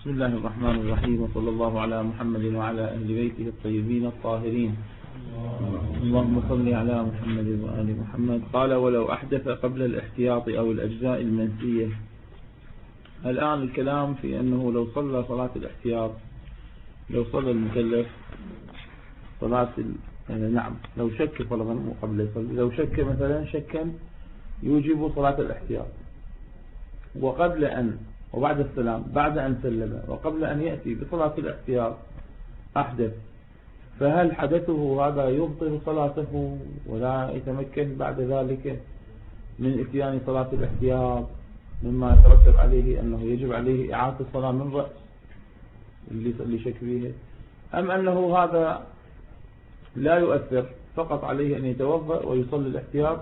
بسم الله الرحمن الرحيم، وصلى الله على محمد وعلى أهل بيته الطيبين الطاهرين. اللهم صل على محمد وآل محمد. قال: ولو أحدث قبل الاحتياط أو الأجزاء المنسية. الآن الكلام في أنه لو صلى صلاة الاحتياط، لو صلى المكلف صلاة لو شك فرضا قبل يصلي، لو شك مثلا شكا يوجب صلاة الاحتياط، وقبل أن وبعد السلام بعد أن سلم وقبل أن يأتي بصلاة الاحتياط أحدث، فهل حدثه هذا يبطل صلاته ولا يتمكن بعد ذلك من اتيان صلاة الاحتياط، مما يترتب عليه أنه يجب عليه إعادة الصلاة من رأس اللي شك فيه، أم أنه هذا لا يؤثر، فقط عليه أن يتوضأ ويصلي الاحتياط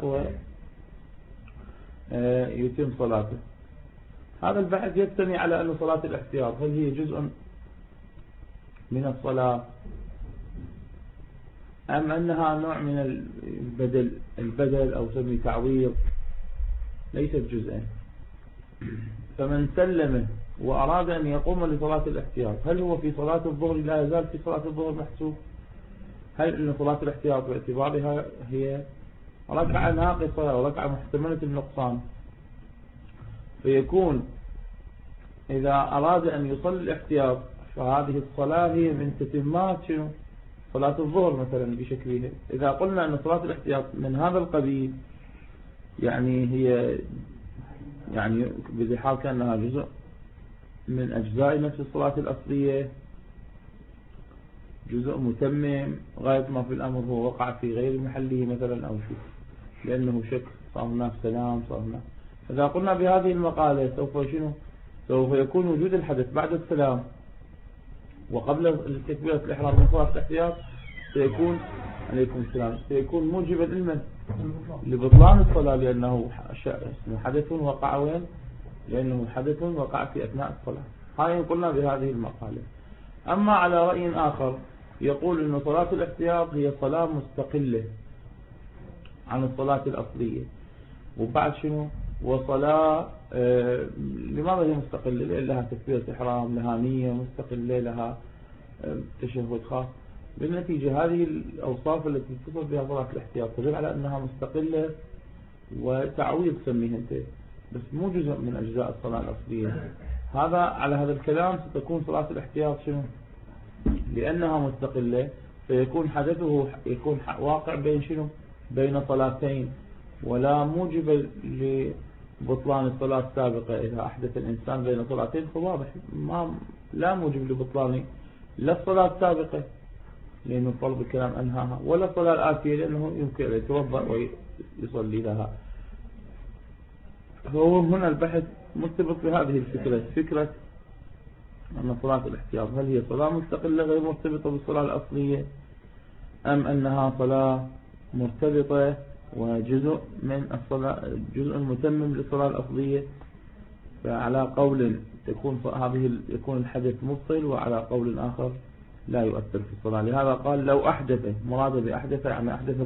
ويتم صلاته؟ هذا البحث يبتني على أن صلاة الاحتياط هل هي جزء من الصلاة أم أنها نوع من البدل أو سمي تعويض، ليست جزءا. فمن سلمه وأراد أن يقوم لصلاة الاحتياط، هل هو في صلاة الظهر لا يزال في صلاة الظهر محسوب؟ هل أن صلاة الاحتياط باعتبارها هي ركعة ناقصة أو ركعة محتملة النقصان، فيكون إذا أراد أن يصلي الاحتياط فهذه الصلاة هي من تتمات صلاة الظهر مثلا بشكلها. إذا قلنا أن صلاة الاحتياط من هذا القبيل، يعني هي بحال كأنها جزء من أجزاء نفس الصلاة الأصلية، جزء متمم غاية ما في الأمر هو وقع في غير محله مثلا أو شيء، لأنه شك صار هناك سلام صار هناك. إذا قلنا بهذه المقالة سوف يكون وجود الحدث بعد السلام وقبل تكبيرة الإحرام من صلاة الاحتياط سيكون عليكم السلام سيكون موجبا لبطلان الصلاة، لأنه حدث وقع وين؟ لأنه حدث وقع في أثناء الصلاة. هاي قلنا بهذه المقالة. أما على رأي آخر يقول أن صلاة الاحتياط هي صلاة مستقلة عن الصلاة الأصلية، وبعد وصلاة لماذا هي مستقلة؟ لأن لها تكبيرة إحرام، لها نية مستقلة، لها تشهد خاص. بالنتيجة هذه الأوصاف التي تصف بها صلاة الاحتياط تدل على أنها مستقلة وتعويض سميها أنت، بس مو جزء من أجزاء الصلاة الأصلية. هذا على هذا الكلام ستكون صلاة الاحتياط لأنها مستقلة، فيكون حدثه يكون واقع بين صلاتين، ولا موجب لبطلان الصلاة السابقة. إذا أحدث الإنسان بين صلاتين فواضح لا موجب لبطلان لا الصلاة السابقة لأنه فرض الكلام أنهاها، ولا الصلاة الآتية لأنه يمكن أن يتوضأ ويصلي لها. فهو هنا البحث مرتبط بهذه الفكرة، فكرة أن صلاة الاحتياط هل هي صلاة مستقلة غير مرتبطة بالصلاة الأصلية، أم أنها صلاة مرتبطة وجزء من الصلاة، جزء متمم للصلاة الأصلية. فعلى قول يكون الحدث مبطل، وعلى قول آخر لا يؤثر في الصلاة. لهذا قال لو أحدث، مراد بأحدث يعني أحدث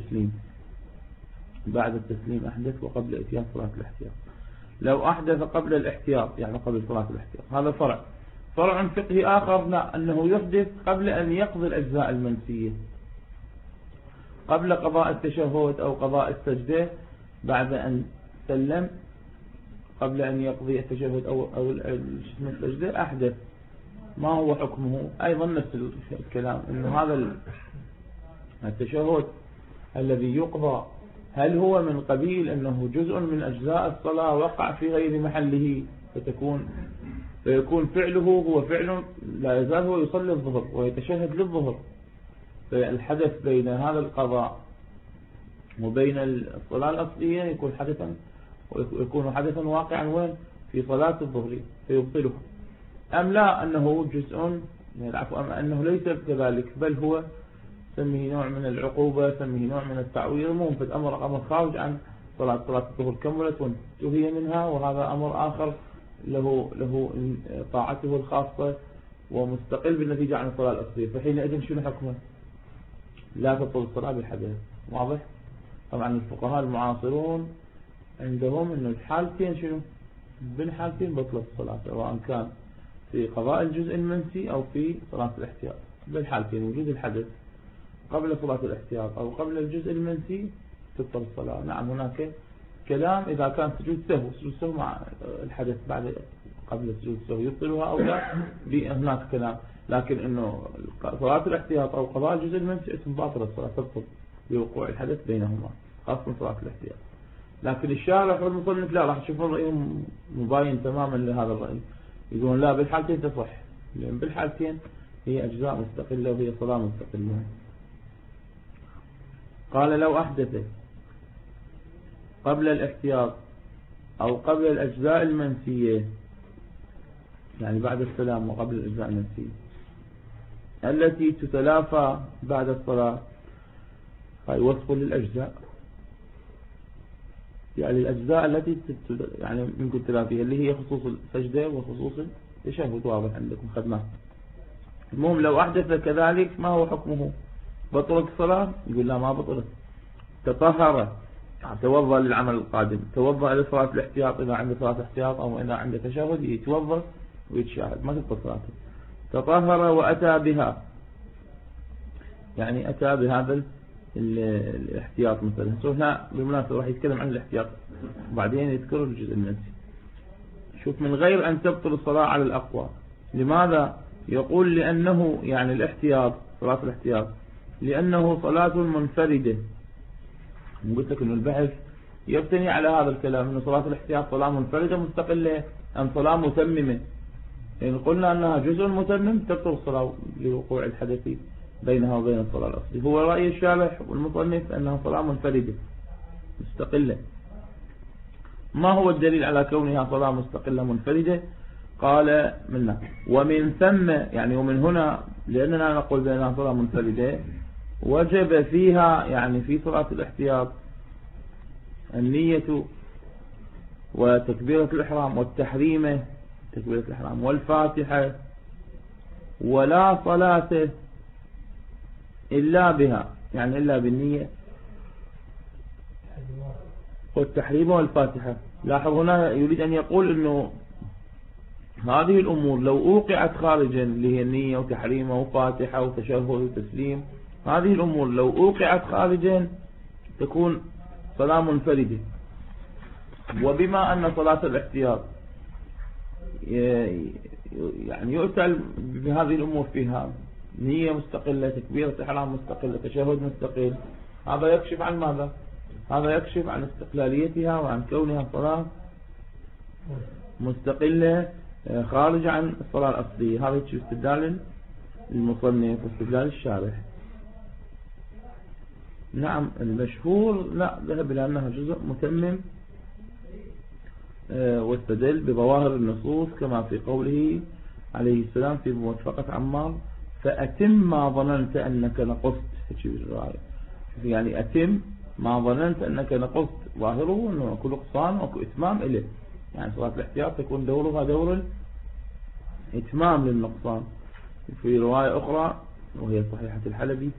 بعد التسليم أحدث وقبل إتيان صلاة الاحتياط. لو أحدث قبل الاحتياط يعني قبل صلاة الاحتياط، هذا فرع فقهي آخر، لا أنه يحدث قبل أن يقضي الأجزاء المنسية، قبل قضاء التشهد أو قضاء السجدة، بعد أن سلم قبل أن يقضي التشهد أو السجدة أحدث. ما هو حكمه؟ أيضا نفس الكلام، إنه هذا التشهد الذي يقضى هل هو من قبيل أنه جزء من أجزاء الصلاة وقع في غير محله، فيكون فعله هو فعل لا يزال هو يصلي الظهر ويتشهد للظهر، فالحدث بين هذا القضاء وبين الصلاة الأصلية يكون حدثا واقعا وين؟ في صلاة الظهر فيبطله. أم لا أنه جزء أم أنه ليس كذلك، بل هو سميه نوع من العقوبة، سميه نوع من التعويض، منفذ أمر خارج عن صلاة الظهر كملت وانتهي منها، وهذا أمر آخر له طاعته الخاصة ومستقل بالنتيجة عن الصلاة الأصلية. فحينئذ شنو حكمه؟ لا تبطل الصلاة بالحدث. واضح؟ طبعا الفقهاء المعاصرون عندهم أن الحالتين بالحالتين بطلت الصلاة، سواء كان في قضاء الجزء المنسي أو في صلاة الاحتياط. بالحالتين وجود الحدث قبل صلاة الاحتياط أو قبل الجزء المنسي تبطل الصلاة. نعم هناك كلام إذا كان سجود سهو مع الحدث بعد قبل سجود السهو يبطلها أو لا، هناك كلام. لكن إنه صلاة الاحتياط أو قضاء الجزء المنسي اسم باطل الصلاة تبطل بوقوع الحدث بينهما، خاصة صلاة الاحتياط. لكن الشارح والمصنف لا، راح تشوفون رأيهم مباين تماما لهذا الرأي، يقولون لا بالحالتين تصح، لأن بالحالتين هي أجزاء مستقلة وهي صلاة مستقلة. قال لو أحدث قبل الاحتياط أو قبل الأجزاء المنسية، يعني بعد السلام وقبل الأجزاء المنسية التي تتلافى بعد الصلاة، هاي وصف للأجزاء، يعني الأجزاء التي يعني ممكن تلافيها اللي هي خصوص السجدة وخصوص التشهد، واضح عندكم خدمات. المهم لو أحدث كذلك ما هو حكمه؟ بطلت الصلاة؟ يقول لا ما بطلت. تطهر، توضأ للعمل القادم، توضأ لصلاة الاحتياط إذا عنده صلاة احتياط أو إذا عنده تشهد يتوضأ ويتشاهد ما تبطل صلاته. تطهر وأتى بها، يعني أتى بهذا الاحتياط مثلا. هنا بالمناسبة راح يتكلم عن الاحتياط وبعدين يذكر الجزء المنسي. شوف من غير أن تبطل الصلاة على الأقوى. لماذا؟ يقول لأنه يعني الاحتياط، صلاة الاحتياط لأنه صلاة منفردة. قلت لك أن البحث يبتني على هذا الكلام، أن صلاة الاحتياط صلاة منفردة مستقلة أم صلاة متممة. إن قلنا أنها جزء متمم تبطل الصلاة لوقوع الحدث بينها وبين الصلاة الأصلية. هو رأي الشارح والمصنف أنها صلاة منفردة مستقلة. ما هو الدليل على كونها صلاة مستقلة منفردة؟ قال منا ومن ثم، يعني ومن هنا لأننا نقول بأنها صلاة منفردة وجب فيها، يعني في صلاة الاحتياط، النية وتكبيرة الإحرام والتحريمة، تكبيرة الإحرام والفاتحة، ولا صلاة إلا بها، يعني إلا بالنية والتحريمة والفاتحة. لاحظ هنا يريد أن يقول أنه هذه الأمور لو أوقعت خارجا، اللي هي النية وتحريمة وفاتحة وتشهد وتسليم، هذه الأمور لو أوقعت خارجا تكون صلاة منفردة. وبما أن صلاة الاحتياط يعني يؤتى بهذه الأمور فيها نية مستقلة، تكبيرة إحرام مستقلة، تشهد مستقل، هذا يكشف عن ماذا؟ هذا يكشف عن استقلاليتها وعن كونها صلاة مستقلة خارجة عن الصلاة الأصلية. هذا يكشف استدلال المصنف واستدلال الشارح. نعم المشهور لا، ذهب إلى أنها جزء متمم واستدل بظواهر النصوص كما في قوله عليه السلام في موافقة عمار فأتم ما ظننت أنك نقصت. يعني أتم ما ظننت أنك نقصت، ظاهره أنه كل نقصان وإتمام إليه، يعني صلاة الاحتياط تكون دورها دور إتمام للنقصان. في رواية أخرى وهي صحيحة الحلبي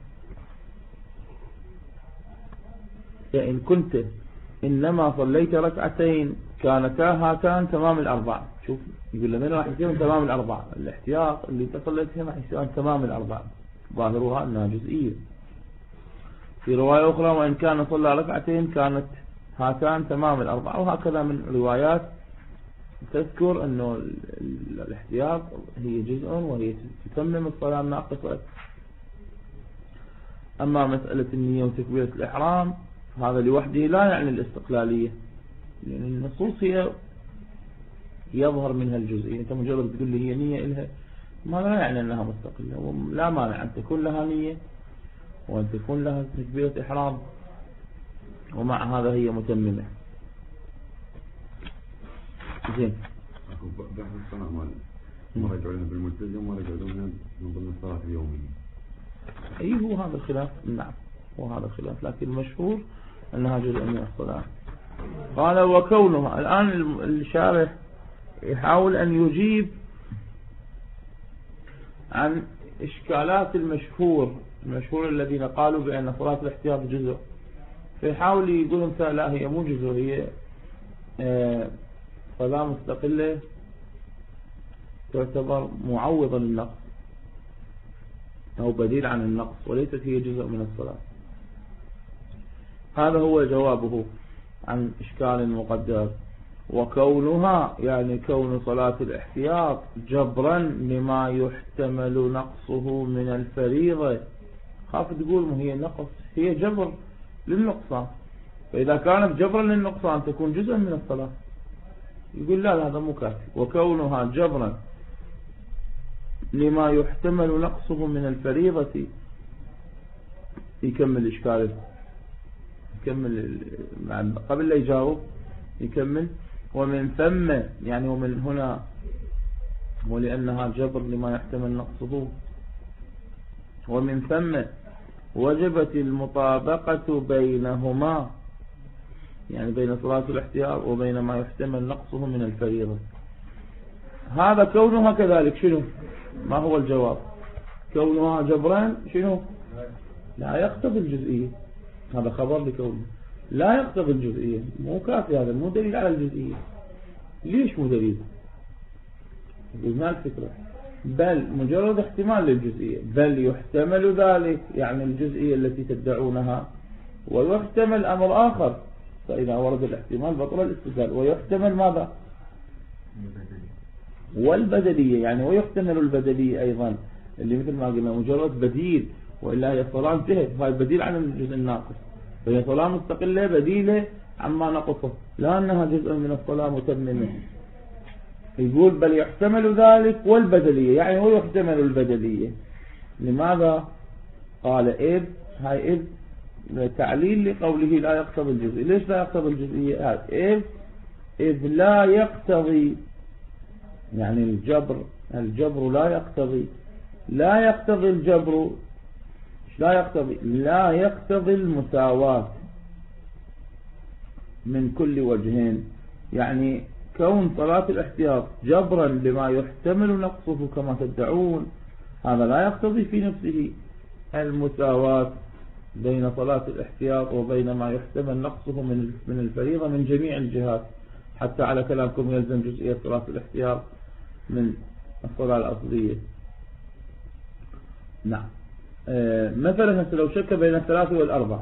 إن كنت إنما صليت ركعتين كانتا هاتان تمام الأربع. شوف يقول لنا راح يصير تمام الأربع، الاحتياط اللي تصليتها راح يصير تمام الأربع، ظاهرها أنها جزئية. في رواية أخرى وإن كان صلى ركعتين كانت هاتان تمام الأربع، وهكذا من روايات تذكر أنه الاحتياط هي جزء وهي تتمم الصلاة الناقصة. أما مسألة النية وتكبيرة الإحرام هذا لوحده لا يعني الاستقلالية، لأن النصوص هي يظهر منها الجزئية. أنت مجرد تقول لي هي نية إلها ما لا يعني أنها مستقلة، لا مانع أن تكون لها نية وأن تكون لها تكبيرة إحرام ومع هذا هي متممة. زين بحث الصلاة مرة يجعلونها بالملتزم ومرة يجعلونها من ضمن الصلاة اليومية. أي هو هذا الخلاف. نعم وهذا الخلاف، لكن المشهور أنها جزء من الصلاة. قال وكونها، الآن الشارح يحاول أن يجيب عن إشكالات المشهور الذين قالوا بأن صلاة الاحتياط جزء، فيحاول يقول مثلا لا هي مو جزء، هي صلاة مستقلة تعتبر معوضا للنقص أو بديل عن النقص وليست هي جزء من الصلاة. هذا هو جوابه عن إشكال مقدر. وكونها يعني كون صلاة الاحتياط جبرا لما يحتمل نقصه من الفريضة. خاف تقول ما هي نقص، هي جبر للنقصان، فإذا كانت جبرا للنقصان تكون جزءا من الصلاة. يقول لا هذا مو كافي. وكونها جبرا لما يحتمل نقصه من الفريضة. يكمل إشكاله، يكمل قبل لا يجاوب يكمل. ومن ثم يعني ومن هنا ولأنها جبر لما يحتمل نقصه، ومن ثم وجبت المطابقة بينهما، يعني بين صلاة الاحتياط وبين ما يحتمل نقصه من الفريضة. هذا كونها كذلك شنو؟ ما هو الجواب؟ كونها جبران شنو؟ لا يقتضي الجزئية. هذا خبر لكونه لا يقتضي الجزئية، مو كافي، هذا مو دليل على الجزئية. ليش مو دليل؟ قلنا الفكرة بل مجرد احتمال للجزئية، بل يحتمل ذلك يعني الجزئية التي تدعونها، ويحتمل أمر آخر. فإذا ورد الاحتمال بطل الاستدلال. ويحتمل ماذا؟ والبدلية، يعني ويحتمل البدلية أيضا اللي مثل ما قلنا مجرد بديل، وإلا هي صلاة انتهت، فهي بديل عن الجزء الناقص، فهي صلاة مستقلة بديلة عما نقصه، لا أنها جزء من الصلاة متممة. يقول بل يحتمل ذلك والبدلية، يعني ويحتمل البدلية. لماذا؟ قال إذ، هاي إذ تعليل لقوله لا يقتضي الجزئية. ليش لا يقتضي الجزئية؟ إذ لا يقتضي، يعني الجبر لا يقتضي الجبر، لا يقتضي المساواة من كل وجهين. يعني كون صلاة الاحتياط جبرا لما يحتمل نقصه كما تدعون، هذا لا يقتضي في نفسه المساواة بين صلاة الاحتياط وبين ما يحتمل نقصه من الفريضة من جميع الجهات. حتى على كلامكم يلزم جزئية صلاة الاحتياط من الصلاة الأصلية. نعم. مثلا لو شك بين الثلاث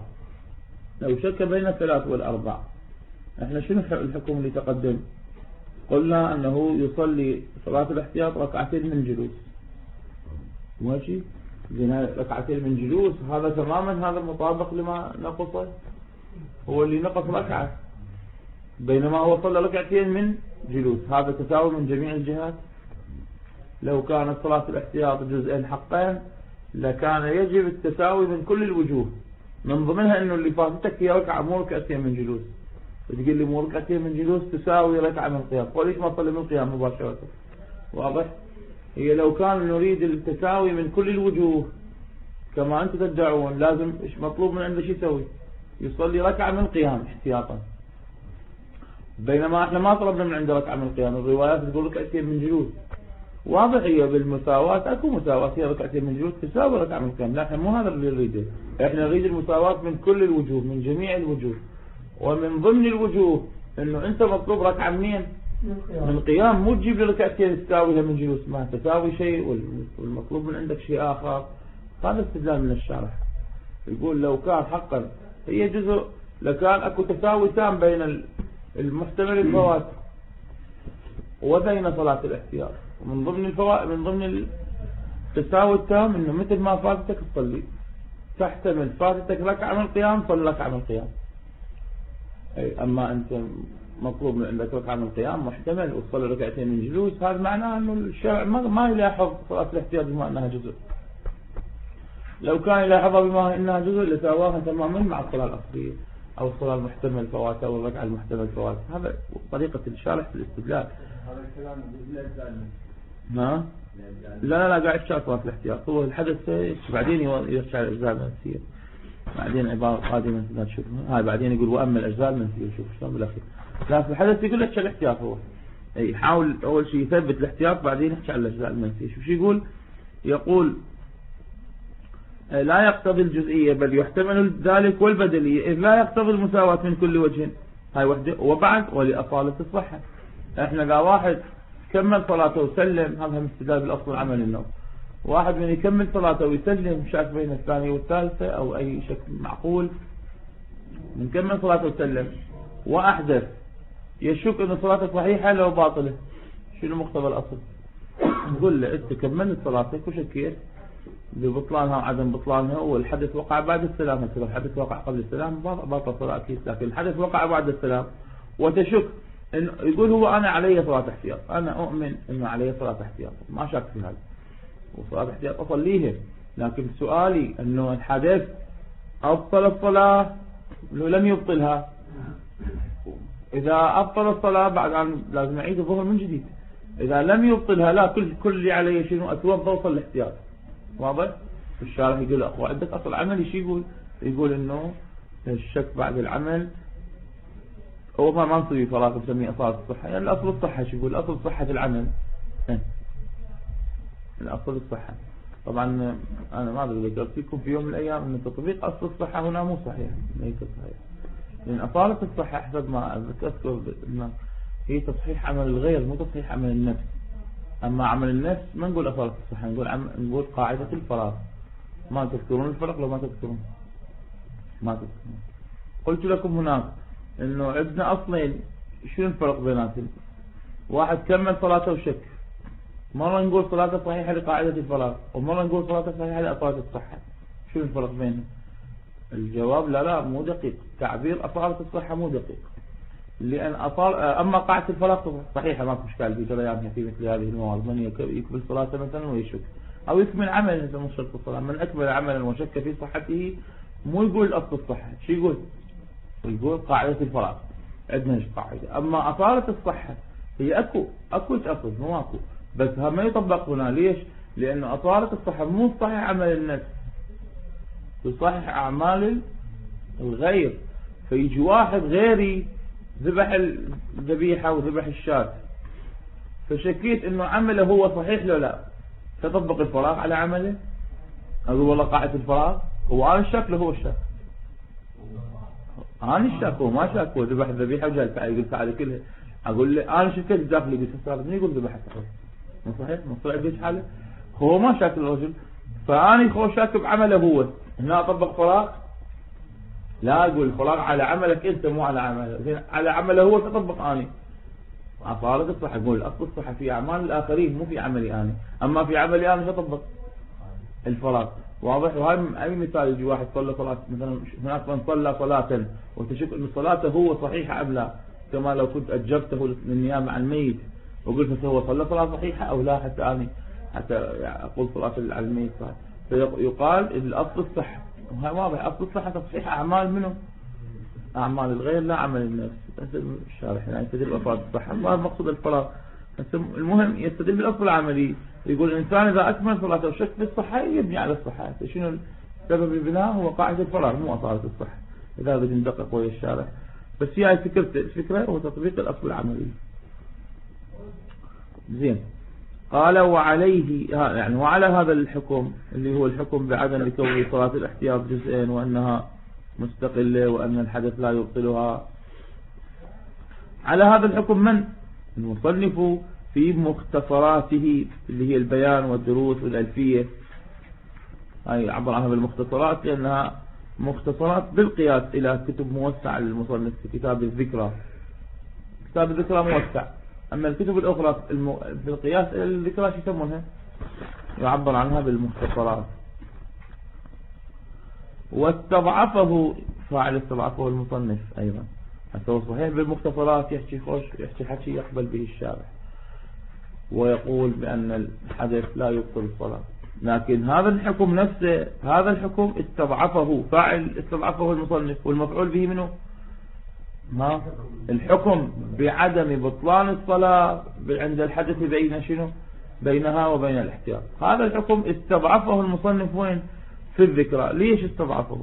والأربع، احنا شنو الحكم اللي تقدم؟ قلنا أنه يصلي صلاة الاحتياط ركعتين من جلوس، ماشي، ركعتين من جلوس، هذا تماما هذا مطابق لما نقصه، هو اللي نقص ركعة، بينما هو صلى ركعتين من جلوس، هذا تساوي من جميع الجهات. لو كانت صلاة الاحتياط جزئين حقين لكان يجب التساوي من كل الوجوه، من ضمنها انه اللي فاتتك هي ركعة مو ركعتين من جلوس، تقول لي مو ركعتين من جلوس تساوي ركعة من قيام، وليش ما صلي من قيام مباشرة؟ واضح؟ هي لو كان نريد التساوي من كل الوجوه كما أنت تدعون، لازم إيش مطلوب من عنده؟ شو يسوي؟ يصلي ركعة من قيام احتياطا، بينما احنا ما طلبنا من عنده ركعة من قيام، الروايات تقول ركعتين من جلوس. واضح؟ هي بالمساواة اكو مساواة، هي ركعتين من جلوس تساوي ركعة من قيام، لكن مو هذا اللي نريده، احنا نريد المساواة من كل الوجوه، من جميع الوجوه، ومن ضمن الوجوه انه انت مطلوب ركعة منين؟ من قيام، مو تجيب لي ركعتين تساويها من جلوس، ما تساوي شيء والمطلوب من عندك شيء آخر. هذا استدلال من الشارح، يقول لو كان حقا هي جزء لكان اكو تساوي تام بين المحتمل الفوات وبين صلاة الاحتياط، ومن ضمن الفوات من ضمن التساوي التام انه مثل ما فاتتك تصلي، تحتمل فاتتك ركعة من القيام صلي ركعة من القيام. أي أما أنت مطلوب من عندك ركعة من القيام محتمل وتصلي ركعتين من جلوس، هذا معناه أنه الشرع ما يلاحظ صلاة الاحتياط بما أنها جزء. لو كان يلاحظها بما أنها جزء لسواها تماما مع الصلاة الأصلية أو الصلاة المحتمل فواتها أو الركعة المحتمل فواتها. هذا طريقة الشارح في الاستدلال. هذا الكلام بالإجزاء. ها؟ لا قاعد يشرح صلاة الاحتياط، هو الحدث بعدين يرجع الأجزاء المنسية، بعدين عبارة قادمة لا تشوفها، هاي بعدين يقول وأما الأجزاء المنسية، شوف شلون بالأخير. لكن الحدث يقول لك الاحتياط هو أي حاول أول شيء يثبت الاحتياط بعدين يحكي على الأجزاء المنسية. شوف شو يقول لا يقتضي الجزئية بل يحتمل ذلك والبدلية، إذ لا يقتضي المساواة من كل وجه، هاي وحدة. وبعد ولأصالة الصحة، احنا لا واحد كمل صلاته وسلم، هذا استدلال بالأصل العمل النوم. واحد من يكمل صلاته ويسلم شاك بين الثانية والثالثة أو أي شكل معقول، من كمل صلاته وسلم وأحدث يشك أن صلاته صحيحة لو باطلة، شنو مقتضى الأصل؟ نقول له أنت كملت صلاتك وشكيت ببطلانها وعدم بطلانها، والحدث وقع بعد السلام. مثلا الحدث وقع قبل السلام باطل صلاة أكيد، لكن الحدث وقع بعد السلام وتشك إنه يقول هو أنا علي صلاة احتياط، أنا أؤمن إنه علي صلاة احتياط، ما شك في هذا، وصلاة احتياط أصليها. لكن سؤالي إنه الحدث أبطل الصلاة لو لم يبطلها، إذا أبطل الصلاة بعد أن لازم أعيد الظهر من جديد. إذا لم يبطلها لا، كل اللي عليه شنو أتوضأ وصل الاحتياط. واضح؟ الشارح يقول أخو عندك أصل عملي شو يقول إنه الشك بعد العمل هو ما نسوي فرق بسميه أصالة الصحة، يعني الأصل الصحة. شو يقول؟ الأصل صحة العمل، الأصل الصحة. طبعا أنا ما أدري ذكرت لكم في يوم من الأيام أن تطبيق أصل الصحة هنا مو صحيح، ليس صحيح، لأن أصالة الصحة حسب ما أذكر هي تصحيح عمل الغير مو تصحيح عمل النفس. أما عمل النفس ما نقول أصالة الصحة، نقول قاعدة الفراغ. ما تذكرون الفرق لو ما تذكرون؟ ما تذكرون. قلت لكم هناك إنه عندنا أصلين، شو الفرق بيناتهم؟ واحد كمل صلاته وشك، مرة نقول صلاته صحيحة لقاعدة الفراغ، ومرة نقول صلاته صحيحة لأصالة الصحة. شو الفرق بينهم؟ الجواب لا مو دقيق، تعبير أصالة الصحة مو دقيق، لأن أما قاعدة الفراغ صحيحة ما في إشكال في جريانها في مثل هذه المواضيع. من يكمل صلاته مثلا ويشك، أو يكمل عمل مثل من شرط الصلاة، من أكمل عملا وشك في صحته مو يقول أصل الصحة، شو يقول قاعدة الفراغ. عندنا قاعدة. أما أصالة الصحة هي أكو أصل مو أكو، بس هم ما يطبق هنا. ليش؟ لأن أصالة الصحة مو صحيح عمل النفس، تصحيح أعمال الغير. فيجي واحد غيري ذبح الذبيحة وذبح الشاة، فشكيت انه عمله هو صحيح لو لا، تطبق الفراغ على عمله. اقول والله قاعدة الفراغ هو انا الشاك هو الشاك، انا الشاك هو ما شاك، هو ذبح الذبيحة وجاء يقول تعالى كلها. اقول له انا شكيت داخلي بس من يقول ذبحت مو صحيح، مو صحيح بيش حاله، هو ما شاك الرجل، فاني هو شاك بعمله هو. هنا اطبق فراغ؟ لا، أقول الفراغ على عملك أنت مو على عمله، على عمله هو تطبق أنا. أصالة الصحة أقول أصل الصحة في أعمال الآخرين مو في عملي أنا، أما في عملي أنا تطبق الفراغ. واضح؟ وهذا أي مثال يجي واحد صلى صلاة مثلا، هناك من صلى صلاة وتشك أن صلاته هو صحيحة أم لا، كما لو كنت أجبته للنيابة عن الميت وقلت هو صلى صلاة صحيحة أو لا، حتى أقول صلاة على الميت، فيقال الأصل الصحة. واضح أصل الصحة تصحيح أعمال منه، أعمال الغير لا عمل النفس. الشارح يعني يستدل بأصالة الصحة، ما المقصود الفراغ. المهم يستدل بالأصل العملي، يقول الإنسان إذا أكمل صلاته وشك في الصحة يبني على الصحة. شنو سبب البناء؟ هو قاعدة الفراغ مو أصالة الصحة. إذا بدي ندقق ويا الشارح، بس هي الفكرة هو تطبيق الأصل العملي. زين. قال وعليه يعني وعلى هذا الحكم اللي هو الحكم بعدم لكون صلاة الاحتياط جزئين وأنها مستقلة وأن الحدث لا يبطلها، على هذا الحكم من المصنف في مختصراته اللي هي البيان والدروس والألفية، هاي عبر عنها بالمختصرات لأنها مختصرات بالقياس إلى كتب موسعة للمصنف في كتاب الذكرى. كتاب الذكرى موسع، أما الكتب الأخرى بالقياس إلى الذكرى شو يسمونها؟ يعبر عنها بالمختصرات. واستضعفه فاعل استضعفه المصنف أيضا، حتى هو صحيح بالمختصرات يحكي حكي يقبل به الشارح ويقول بأن الحدث لا يبطل الصلاة، لكن هذا الحكم نفسه، هذا الحكم استضعفه فاعل استضعفه المصنف، والمفعول به منه ما الحكم بعدم بطلان الصلاة عند الحدث بين شنو؟ بينها وبين الاحتياط. هذا الحكم استضعفه المصنف وين؟ في الذكرى. ليش استضعفه؟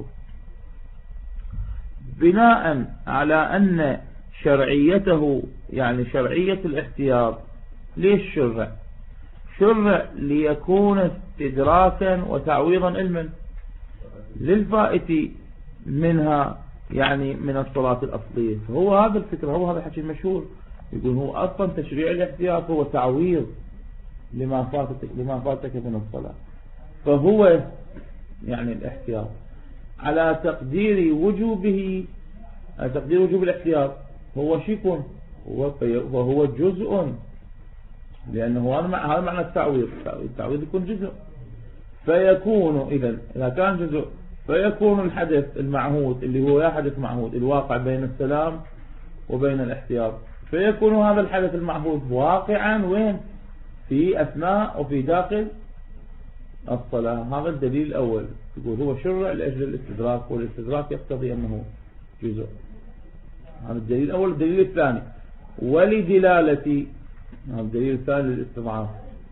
بناء على أن شرعيته يعني شرعية الاحتياط. ليش شرع ليكون استدراكا وتعويضا علما للفائت منها، يعني من الصلاة الأصلية. فهو هذا الفكرة، هو هذا الحكي المشهور يقول هو أصلا تشريع الاحتياط هو تعويض لما فاتك من الصلاة. فهو يعني الاحتياط على تقدير وجوبه، على تقدير وجوب الاحتياط هو شيء، وهو جزء، لأنه هذا معنى التعويض. التعويض يكون جزء، فيكون إذا كان جزء فيكون الحدث المعهود اللي هو حدث معهود الواقع بين السلام وبين الاحتياط، فيكون هذا الحدث المعهود واقعا وين؟ في أثناء وفي داخل الصلاة. هذا الدليل الأول، يقول هو شرع لأجل الاستدراك، والاستدراك يقتضي أنه جزء. هذا الدليل الأول. الدليل الثاني ولدلالة، هذا الدليل الثاني للاستضعاف،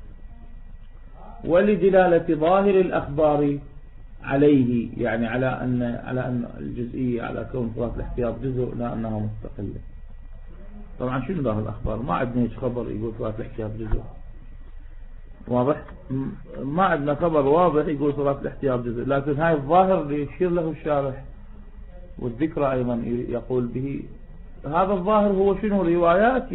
ولدلالة ظاهر الأخبار عليه، يعني على أن الجزئية، على كون صلاة الاحتياط جزء لا أنها مستقلة. طبعا شنو ظاهر الأخبار؟ ما عندنا هيك خبر يقول صلاة الاحتياط جزء واضح، ما عندنا خبر واضح يقول صلاة الاحتياط جزء، لكن هاي الظاهر اللي يشير له الشارح والذكرى أيضا يقول به. هذا الظاهر هو شنو؟ روايات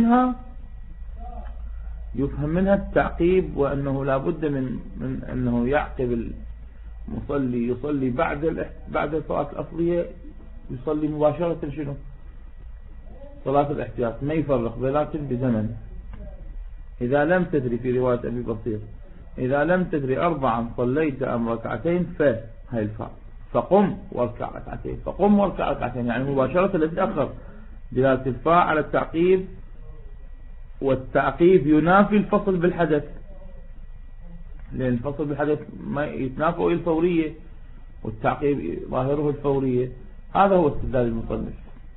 يفهم منها التعقيب، وأنه لا بد من أنه يعقب المصلي، يصلي بعد الصلاة الأصلية يصلي مباشرة شنو؟ صلاة الاحتياط، ما يفرق ولكن بزمن. إذا لم تدري في رواية أبي بصير إذا لم تدري 4 صليت أم ركعتين هاي الفاء، فقم واركع ركعتين، فقم واركع ركعتين، يعني مباشرة لا تتأخر. دلالة الفاء على التعقيب، والتعقيب ينافي الفصل بالحدث، لأن الفصل بالحدث ما يتنافى الفورية، والتعقيب ظاهره الفورية. هذا هو استدلال المصنف،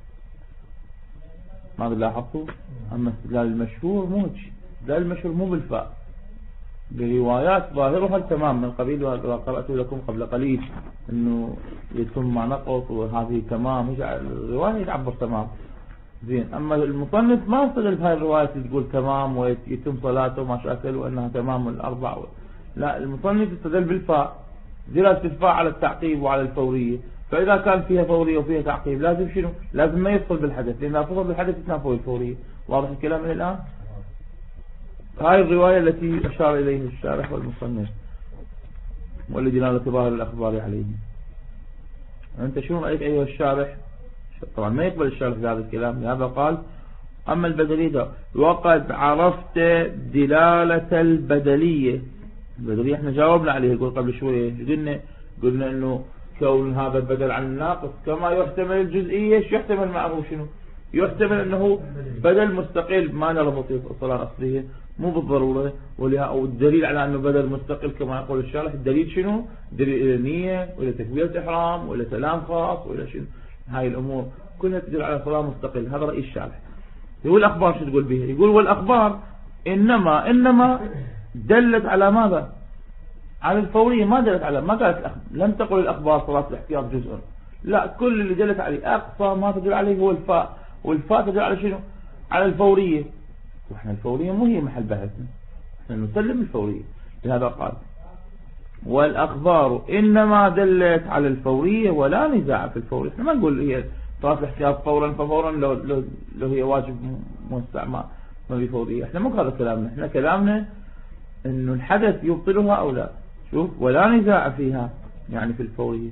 ماذا لاحظتوا؟ أما استدلال المشهور مو هيك، استدلال المشهور مو بالفاء، بروايات ظاهرها التمام، من قبيل وقرأت لكم قبل قليل أنه يتم مع نقص وهذه تمام، الرواية تعبر تمام زين. أما المصنف ما استدل بهاي الرواية اللي تقول تمام ويتم صلاته ما شاكل وأنها تمام الأربع، لا، المصنف استدل بالفاء، دلالة الفاء على التعقيب وعلى الفورية. فإذا كان فيها فورية وفيها تعقيب لازم شنو؟ لازم ما يفصل بالحدث، لأن فصل بالحدث يتنافى الفورية. واضح الكلام من الآن؟ هاي الرواية التي أشار إليه الشارح والمصنف، ولدلالة ظاهر الأخبار عليه. أنت شنو رأيك أيها الشارح؟ طبعا ما يقبل الشارح بهذا الكلام، لهذا قال أما البدلية وقد عرفت دلالة البدلية. البدلية احنا جاوبنا عليه، يقول قبل شوية قلنا انه كون هذا بدل عن الناقص كما يحتمل الجزئية، شو يحتمل معه شنو؟ يحتمل انه بدل مستقل ما نربط الصلاة الأصلية، مو بالضرورة. والدليل على انه بدل مستقل كما يقول الشارح، الدليل شنو؟ دليل الى نية ولا تكبيرة إحرام ولا سلام خاص ولا شنو، هاي الأمور كلها تدل على صلاة مستقل. هذا رأي الشارح. يقول الأخبار شو تقول به؟ يقول والأخبار إنما دلت على ماذا؟ على الفورية، ما دلت على، ما قالت لم تقل الأخبار صلاة الاحتياط جزء، لا، كل اللي دلت عليه أقصى ما تدل عليه هو الفاء، والفاء تدل على شنو؟ على الفورية. وإحنا الفورية مو هي محل بحثنا، إحنا نسلم الفورية. لهذا قال والأخبار إنما دلت على الفورية ولا نزاع في الفورية. إحنا ما نقول هي صلاة الاحتياط فورا ففورا لو هي واجب موسع ما بفورية. إحنا مو هذا كلامنا، إحنا كلامنا إنه الحدث يبطلها أو لا. شوف، ولا نزاع فيها يعني في الفورية،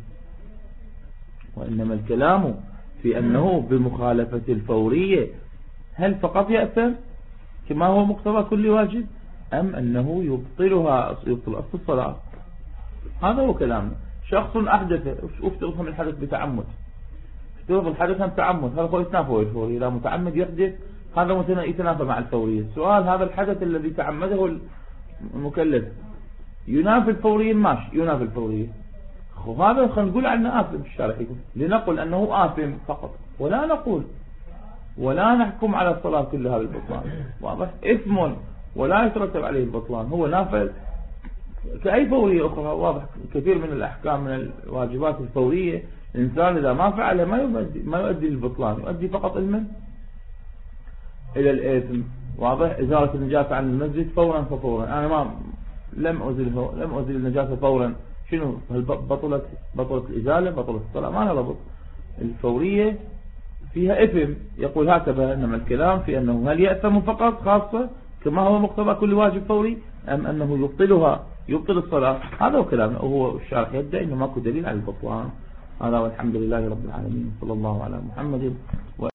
وإنما الكلام في أنه بمخالفة الفورية هل فقط يأثم كما هو مقتضى كل واجب، أم أنه يبطل أصل الصلاة. هذا هو كلامنا. شخص أحدث، افترض من الحدث بتعمد، افترض الحدث هم تعمد، هذا هو يتنافى الفورية. إذا متعمد يحدث هذا يتنافى مع الفورية. السؤال هذا الحدث الذي تعمده المكلف ينافي الفورية؟ ماشي، ينافي الفورية. وهذا خلينا نقول عنه آثم. الشارح يقول لنقل أنه آثم فقط، ولا نحكم على الصلاة كلها بالبطلان. واضح؟ إثم ولا يترتب عليه البطلان، هو نافل كأي فورية أخرى. واضح؟ كثير من الأحكام من الواجبات الفورية الإنسان إذا ما فعله ما يؤدي للبطلان، يؤدي فقط إلى الإثم. واضح؟ إزالة النجاسة عن المسجد فورا ففورا، أنا لم أزل النجاسة فورا، شنو؟ بطلت الإزالة، بطلت الصلاة، ما نربط الفورية فيها إثم، يقول هكذا، إنما الكلام في أنه هل يأثم فقط خاصة كما هو مقتضى كل واجب فوري، أم أنه يبطلها، يبطل الصلاة. هذا هو كلامه، وهو الشارح يبدأ إنه ماكو دليل على البطلان. هذا والحمد لله رب العالمين، صلى الله على محمد